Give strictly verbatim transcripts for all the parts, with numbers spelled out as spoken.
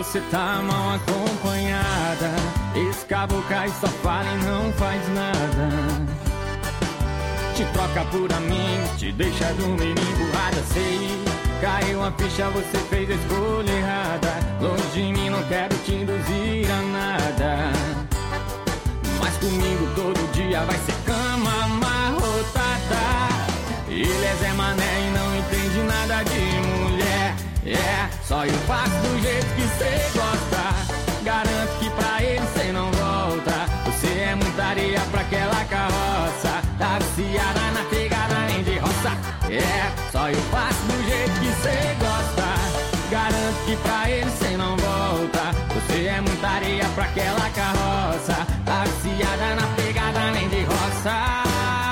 você tá mal acompanhada. Esse caboclo cai, só fala e não faz nada. Te troca por amigo, te deixa dormir emburrada. Sei, caiu a ficha, você fez a escolha errada. Longe de mim, não quero te induzir a nada. Mas comigo todo dia vai ser cama amarrotada. Ele é Zé Mané e não entende nada de mulher. É, só eu faço do jeito que cê gosta. Garanto que pra ele cê não volta. Você é muita areia pra aquela carroça. Tá viciada na pegada nem de roça. É, só eu faço do jeito que cê gosta. Garanto que pra ele cê não volta. Você é muita areia pra aquela carroça. Tá viciada na pegada nem de roça.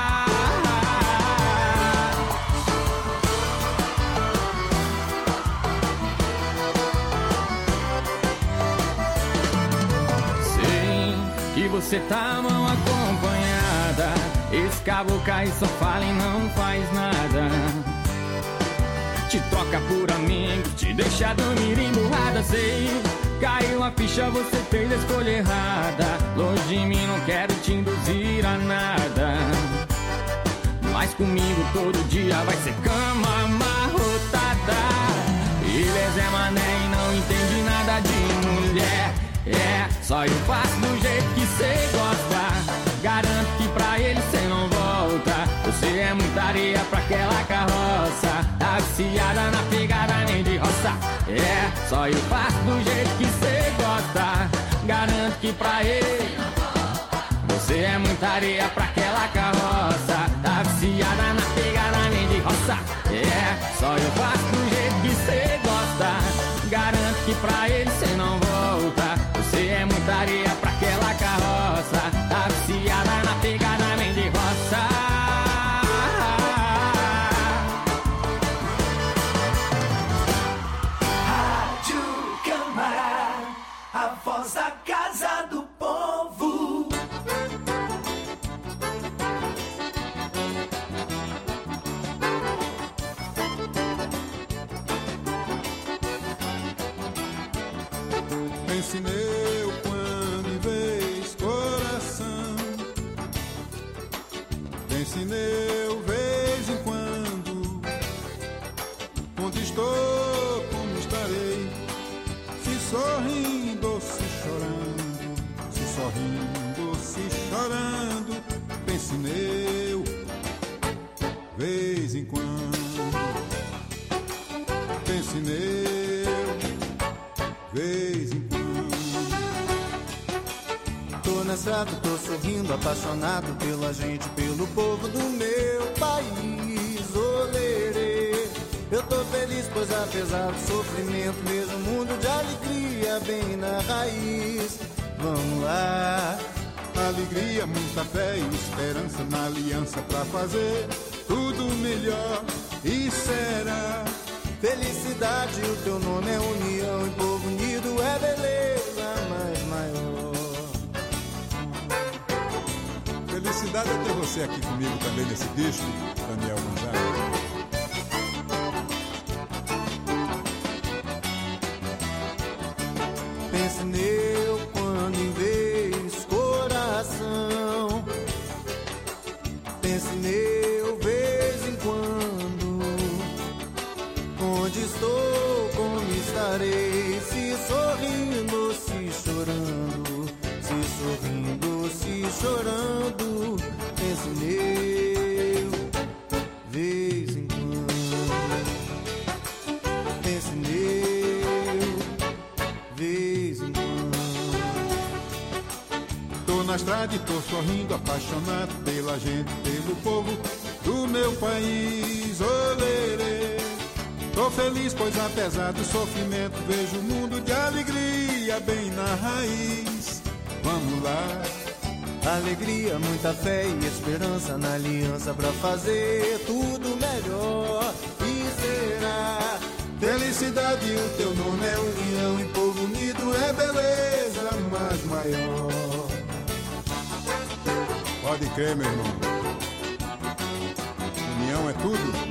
Que você tá mal acompanhada. Esse caboclo cai, só fala e não faz nada. Te troca por amigo, te deixa dormir emburrada. Sei, caiu a ficha, você fez a escolha errada. Longe de mim, não quero te induzir a nada. Mas comigo todo dia vai ser cama amarrotada. Ele é Zé Mané e não entende nada de mulher. É, só eu faço do jeito que cê gosta. Garanto que pra ele cê não volta. Você é muita areia pra aquela carroça. Tá viciada na pegada nem de roça. É, só eu faço do jeito que cê gosta. Garanto que pra ele você é muita areia pra aquela carroça. Tá viciada na pegada nem de roça. É, só eu faço do jeito que cê gosta. Garanto que pra ele cê não volta. Você é muita areia pra aquela carroça. Tá viciada na pegada nem de roça. Rádio Câmara, a voz da casa do povo. Pense meu quando em vez coração. Pense meu vez em quando. Onde estou, como estarei. Se sorrindo ou se chorando. Se sorrindo ou se chorando. Pense meu vez em quando. Pense meu vez em quando. Tô na estrada, tô sorrindo, apaixonado pela gente, pelo povo do meu país. Olerê, eu tô feliz, pois apesar do sofrimento, vejo um mundo de alegria bem na raiz. Vamos lá. Alegria, muita fé e esperança na aliança pra fazer tudo melhor. E será felicidade, o teu nome é união, e povo unido é beleza mais maior. Felicidade é ter você aqui comigo também nesse disco, Daniel Gonzalez. Pense neu quando em vez coração. Pense neu vez em quando. Onde estou, como estarei. Se sorrindo, se chorando. Se sorrindo, se chorando. Pense neu vez em quando. Pense neu vez em quando. Tô na estrada e tô sorrindo, apaixonado pela gente, pelo povo do meu país. Olerê, tô feliz, pois apesar do sofrimento, vejo o mundo de alegria bem na raiz. Vamos lá. Alegria, muita fé e esperança na aliança pra fazer tudo melhor. E será felicidade, o teu nome é união, e povo unido é beleza mais maior. Pode crer, meu irmão. União é tudo.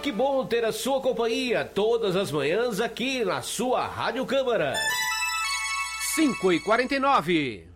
que bom ter a sua companhia todas as manhãs aqui na sua Rádio Câmara. cinco e quarenta e nove.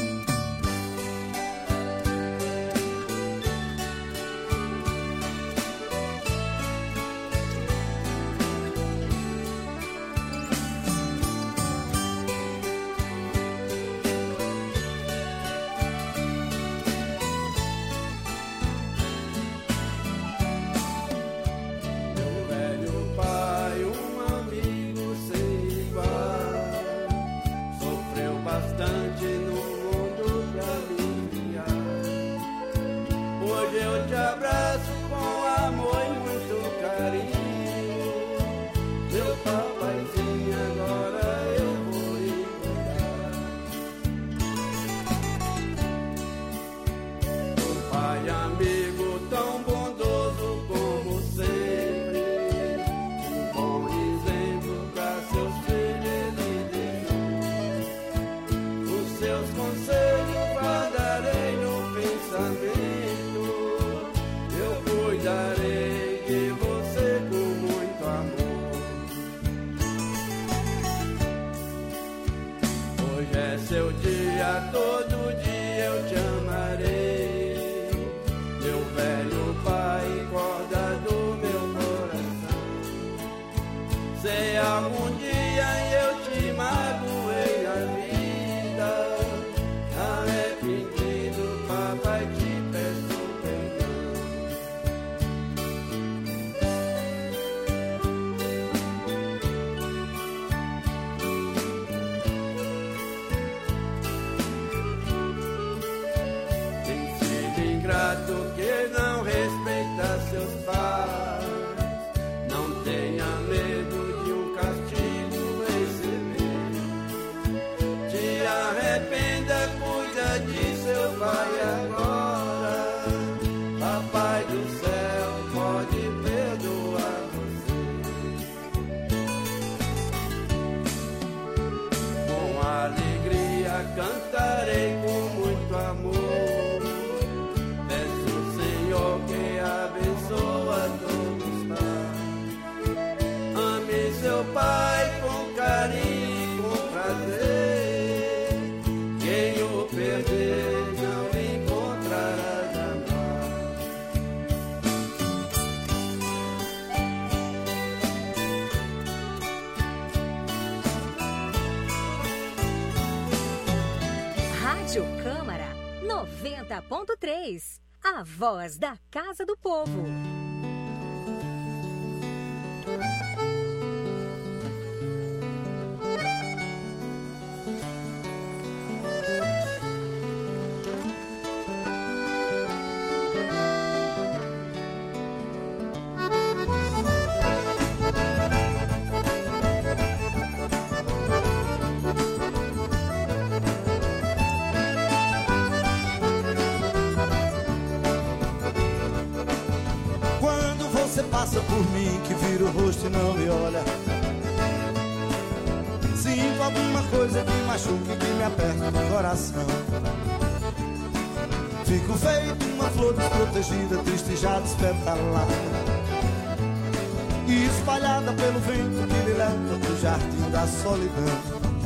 noventa ponto três, a voz da Casa do Povo. Passa por mim que vira o rosto e não me olha. Sinto alguma coisa que machuca e que me aperta no coração. Fico feito uma flor desprotegida, triste e já despetalada, e espalhada pelo vento que me leva pro jardim da solidão.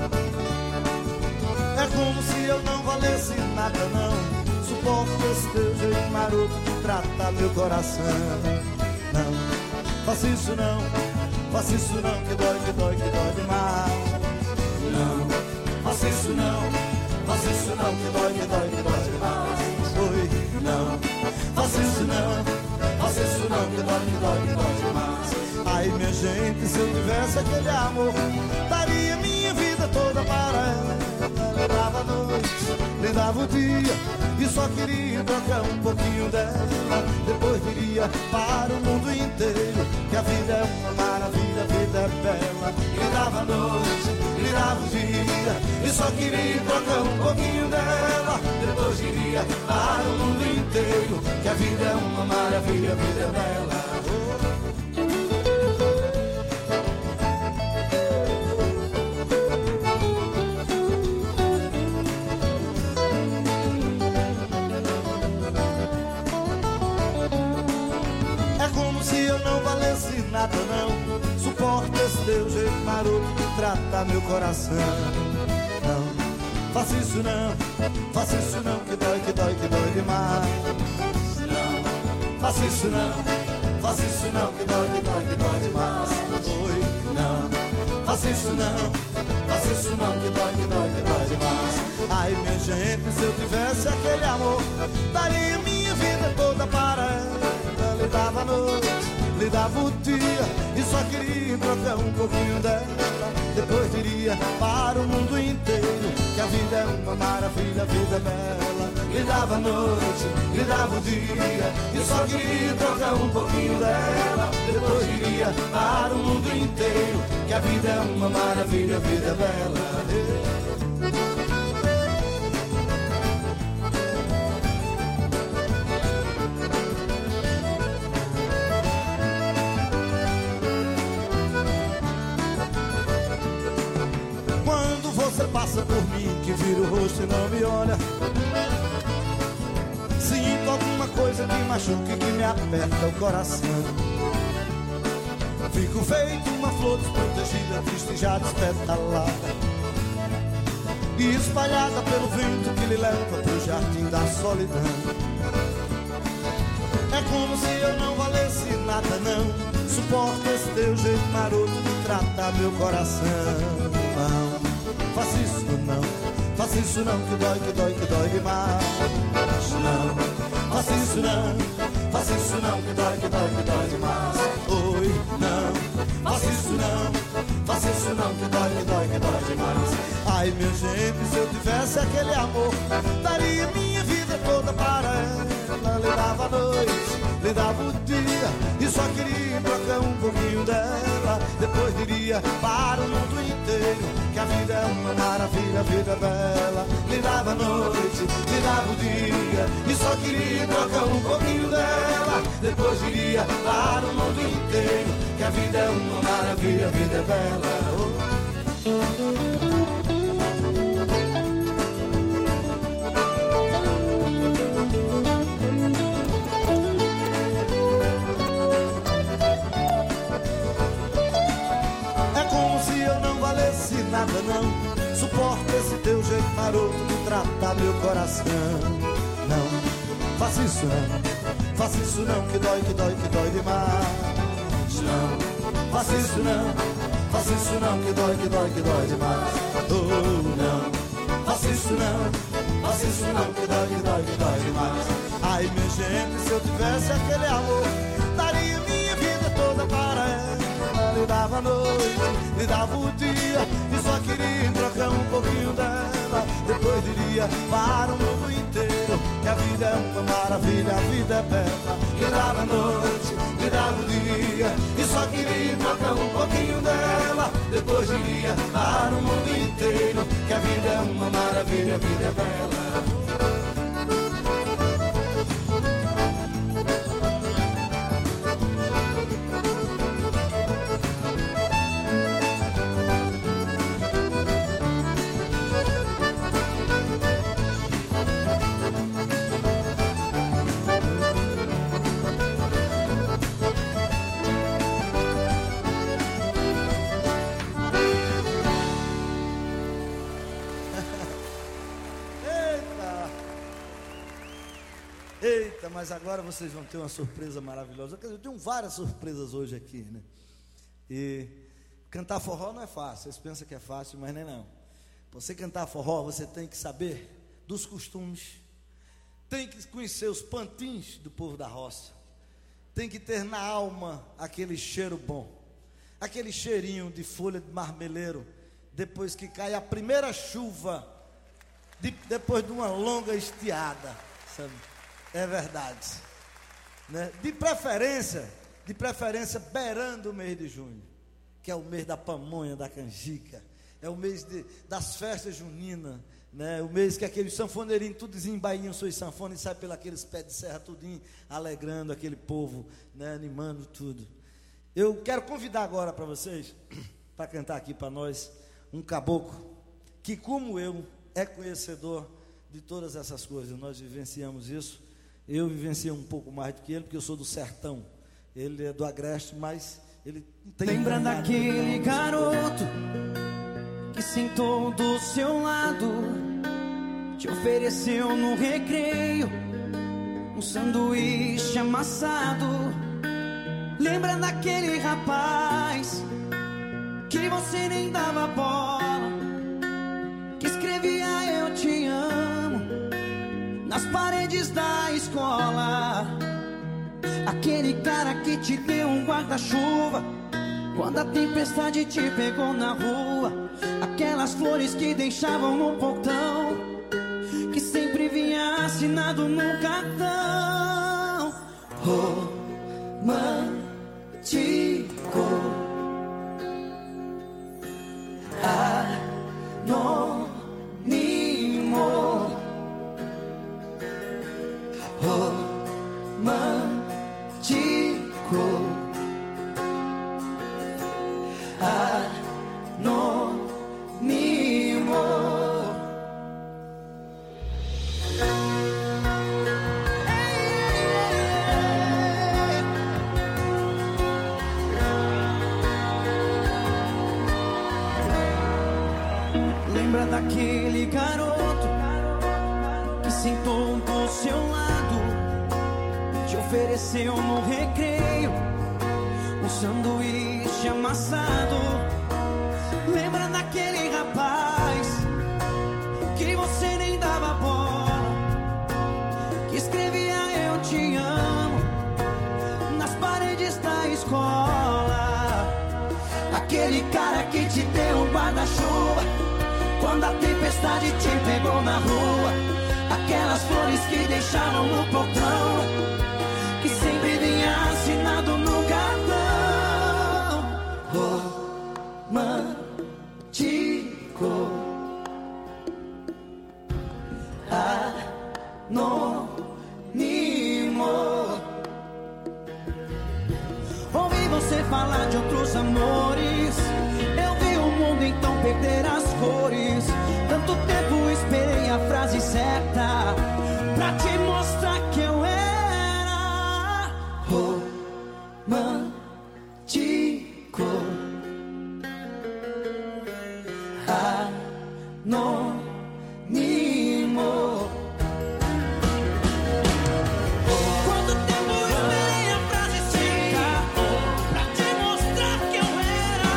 É como se eu não valesse nada, não suporto esse teu jeito maroto de tratar meu coração. Não, faça isso não, faça isso não, que dói, que dói, que dói demais. Não, faça isso não, faça isso não, que dói, que dói, que dói demais. Oi, não, faça isso não, faça isso não, que dói, que dói, que dói demais. Ai, minha gente, se eu tivesse aquele amor, daria minha vida toda para ela. Lhe dava a noite, lhe dava o dia, e só queria trocar um pouquinho dela. Depois diria para o mundo inteiro que a vida é uma maravilha, a vida é bela. Lhe dava a noite, lhe dava o dia, e só queria trocar um pouquinho dela. Depois diria para o mundo inteiro que a vida é uma maravilha, a vida é bela. nada não. Suporta esse teu jeito maroto que trata meu coração. Não, faça isso não, faça isso não, que dói, que dói, que dói demais. Não, faça isso não, faça isso não, que dói, que dói, que dói demais. Oi, não, faça isso não, faça isso não, que dói, que dói, que dói demais. Ai, minha gente, se eu tivesse aquele amor, daria minha vida toda para ela. Lhe dava a noite, lhe dava o dia, e só queria trocar um pouquinho dela. Depois diria para o mundo inteiro que a vida é uma maravilha, a vida é bela. Lhe dava a noite, lhe dava o dia, e só queria trocar um pouquinho dela. Depois diria para o mundo inteiro que a vida é uma maravilha, a vida é bela. Você passa por mim, que vira o rosto e não me olha. Sinto alguma coisa que machuca e que me aperta o coração. Fico feito uma flor desprotegida, triste já despetalada, e espalhada pelo vento que lhe leva pro jardim da solidão. É como se eu não valesse nada não. Suporta esse teu jeito maroto de tratar meu coração. Não, faça isso não, faça isso não, que dói, que dói, que dói demais. Não, faça isso não, faça isso não, que dói, que dói, que dói demais. Oi, não, faça isso não, faça isso não, que dói, que dói, que dói demais. Ai, minha gente, se eu tivesse aquele amor, daria minha vida toda para ela. Lhe dava a noite, lhe dava o dia, e só queria trocar um pouquinho dela. Depois diria para o mundo inteiro que a vida é uma maravilha, a vida é bela. Lhe dava a noite, lhe dava o dia, e só queria trocar um pouquinho dela. Depois diria para o mundo inteiro que a vida é uma maravilha, a vida é bela. Oh. Nada não, suporta esse teu jeito maroto de tratar meu coração. Não, faça isso não, faça isso não, que dói, que dói, que dói demais. Não, faça isso não, faça isso não, que dói, que dói, que dói demais. Oh, não, faça isso não, faça isso não, que dói, que dói, que dói demais. Ai, minha gente, se eu tivesse aquele amor, daria minha vida toda para ela. Lhe dava a noite, lhe dava o dia, e só queria trocar um pouquinho dela. Depois diria para o mundo inteiro que a vida é uma maravilha, a vida é bela. Lhe dava a noite, lhe dava o dia, e só queria trocar um pouquinho dela. Depois diria para o mundo inteiro que a vida é uma maravilha, a vida é bela. Eita, mas agora vocês vão ter uma surpresa maravilhosa. Eu tenho várias surpresas hoje aqui, né? E cantar forró não é fácil. Vocês pensam que é fácil, mas nem não. Para você cantar forró, você tem que saber dos costumes, tem que conhecer os pantins do povo da roça, tem que ter na alma aquele cheiro bom, aquele cheirinho de folha de marmeleiro, depois que cai a primeira chuva, de, depois de uma longa estiada, sabe? É verdade, né? De preferência, de preferência beirando o mês de junho, que é o mês da pamonha, da canjica, é o mês de, das festas juninas, né? O mês que aquele sanfoneirinho tudo desembainha suas sanfonas e sai pelos aqueles pés de serra tudinho, alegrando aquele povo, né? Animando tudo. Eu quero convidar agora para vocês, para cantar aqui para nós, um caboclo, que como eu, é conhecedor de todas essas coisas. Nós vivenciamos isso. Eu vivenciei um pouco mais do que ele, porque eu sou do sertão. Ele é do agreste, mas Ele não tem... Lembra daquele garoto que sentou do seu lado, te ofereceu no recreio um sanduíche amassado. Lembra daquele rapaz que você nem dava bola, que escrevia eu te amo nas paredes da escola? Aquele cara que te deu um guarda-chuva quando a tempestade te pegou na rua. Aquelas flores que deixavam no portão, que sempre vinha assinado no cartão. Romântico, anônimo, romântico, anônimo. Lembra daquele garoto que sentou do seu lado, te ofereceu no recreio um sanduíche amassado? Lembra daquele rapaz que você nem dava bola, que escrevia eu te amo nas paredes da escola? Aquele cara que te deu um guarda-chuva quando a tempestade te pegou na rua. Aquelas flores que deixavam no portão, que sempre vinha assinado no cartão. Romântico, anônimo. Ouvi você falar de outros amores, eu vi o mundo então perder as cores. Tanto tempo esperei a frase certa pra te mostrar que eu era romântico, anônimo. Quanto tempo esperei a frase certa pra te mostrar que eu era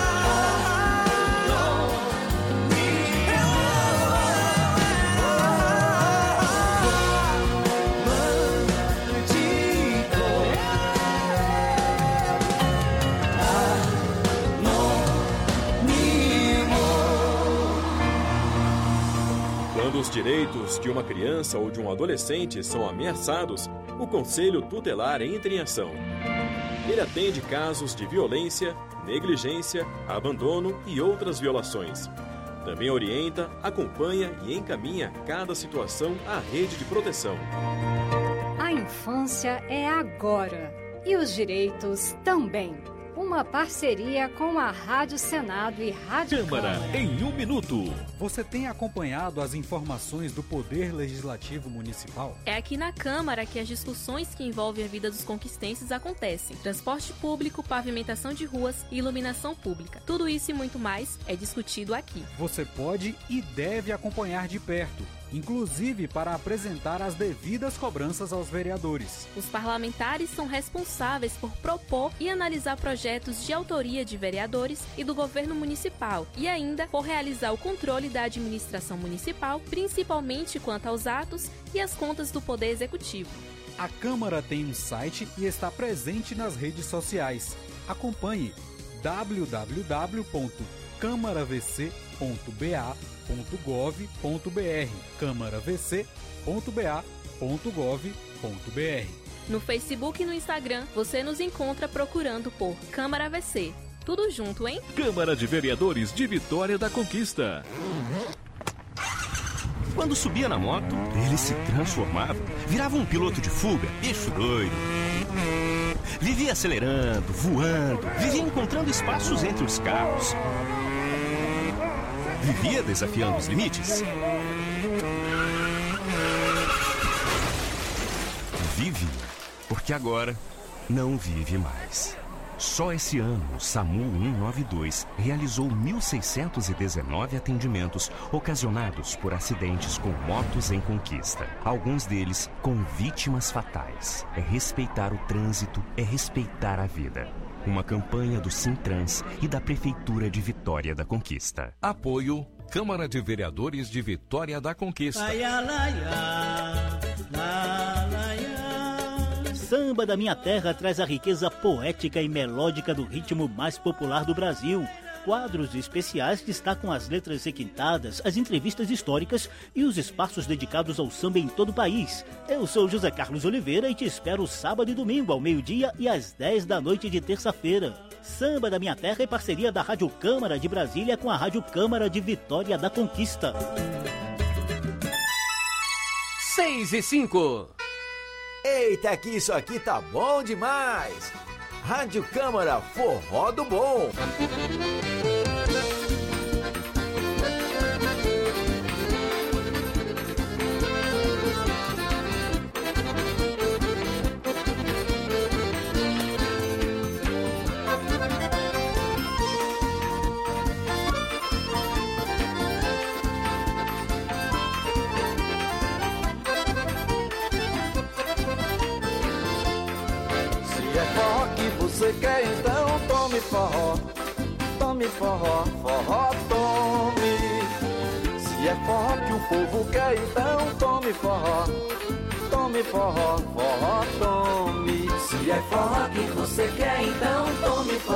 Quando os direitos de uma criança ou de um adolescente são ameaçados, o Conselho Tutelar entra em ação. Ele atende casos de violência, negligência, abandono e outras violações. Também orienta, acompanha e encaminha cada situação à rede de proteção. A infância é agora e os direitos também. Uma parceria com a Rádio Senado e Rádio Câmara, Câmara. em um minuto. Você tem acompanhado as informações do Poder Legislativo Municipal? É aqui na Câmara que as discussões que envolvem a vida dos conquistenses acontecem. Transporte público, pavimentação de ruas e iluminação pública. Tudo isso e muito mais é discutido aqui. Você pode e deve acompanhar de perto, inclusive para apresentar as devidas cobranças aos vereadores. Os parlamentares são responsáveis por propor e analisar projetos de autoria de vereadores e do governo municipal e ainda por realizar o controle da administração municipal, principalmente quanto aos atos e as contas do Poder Executivo. A Câmara tem um site e está presente nas redes sociais. Acompanhe w w w ponto câmara v c ponto b a ponto gov ponto b r câmara v c ponto b a ponto gov ponto b r. No Facebook e no Instagram, você nos encontra procurando por Câmara V C. Tudo junto, hein? Câmara de Vereadores de Vitória da Conquista. Quando subia na moto, ele se transformava. Virava um piloto de fuga, bicho doido. Vivia acelerando, voando, vivia encontrando espaços entre os carros. Vivia desafiando os limites. Vive, porque agora não vive mais. Só esse ano, o SAMU cento e noventa e dois realizou mil seiscentos e dezenove atendimentos ocasionados por acidentes com motos em conquista. Alguns deles com vítimas fatais. É respeitar o trânsito, é respeitar a vida. Uma campanha do Sintrans e da Prefeitura de Vitória da Conquista. Apoio Câmara de Vereadores de Vitória da Conquista. Ai, ai, ai, ai, ai. Samba da Minha Terra traz a riqueza poética e melódica do ritmo mais popular do Brasil. Quadros especiais destacam as letras requintadas, as entrevistas históricas e os espaços dedicados ao samba em todo o país. Eu sou José Carlos Oliveira e te espero sábado e domingo ao meio-dia e às dez da noite de terça-feira. Samba da Minha Terra é parceria da Rádio Câmara de Brasília com a Rádio Câmara de Vitória da Conquista. seis e cinco. Eita, que isso aqui tá bom demais! Rádio Câmara Forró do Bom. Você quer então tome forró, tome forró, forró tome. Se é forró que o povo quer então tome forró, tome forró, forró tome. Se é forró que você quer então tome forró.